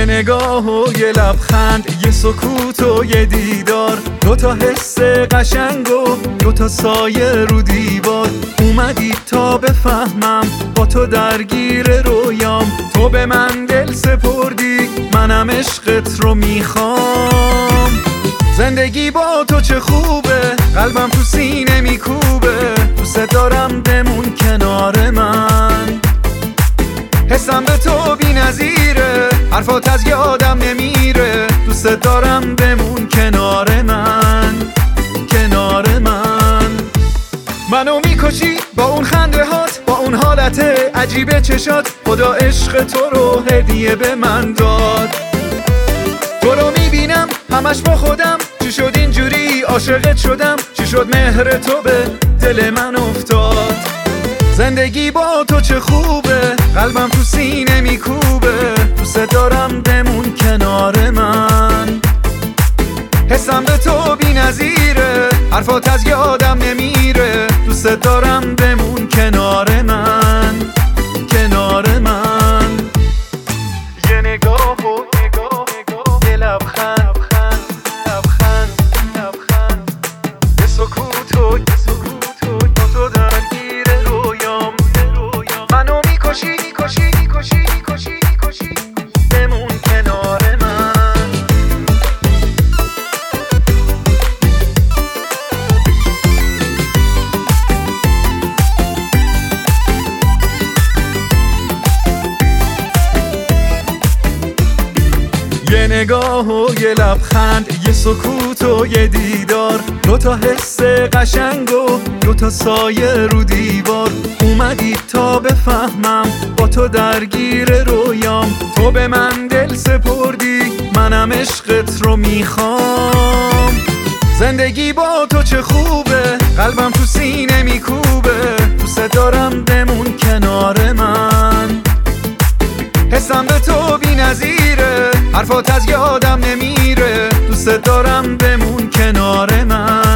یه نگاه و یه لبخند، یه سکوت و یه دیدار، دوتا حس قشنگ و دوتا سایه رو دیوار. اومدی تا بفهمم، با تو درگیر رویام، تو به من دل سپردی، منم عشقت رو میخوام. زندگی با تو چه خوبه، قلبم تو سینه میکوبه، دوست دارم بمون کنار من. حسم به تو بی نظیره، حرفات از یادم نمیره، دوست دارم بمون کنار من، کنار من. منو میکشی با اون خنده هات، با اون حالت عجیب چشات، خدا عشق تو رو هدیه به من داد. تو رو میبینم همش با خودم، چی شد اینجوری عاشقت شدم، چی شد مهر تو به دل من افتاد. زندگی با تو چه خوبه، قلبم تو سینه میکوبه، دوست دارم بمون کنار من. حسم به تو بی نظیره، حرفات از یادم نمیره، دوست دارم بمون کنار من، کنار من. یه نگاه و یه لبخند، یه سکوت و با تو درگیر رویام. منو میکشی بمون کنار من. یه نگاه و یه لبخند، یه سکوت و یه دیدار، دوتا حس قشنگ و دوتا سایه رو دیوار. اومدی تا بفهمم، با تو درگیر رویام، تو به من دل سپردی، منم عشقت رو میخوام. زندگی با تو چه خوبه، قلبم تو سینه میکوبه، دوست دارم بمون کنار من. حسم به تو بی نظیره، حرفات از یادم نمیره، دوست دارم بمون کنار من.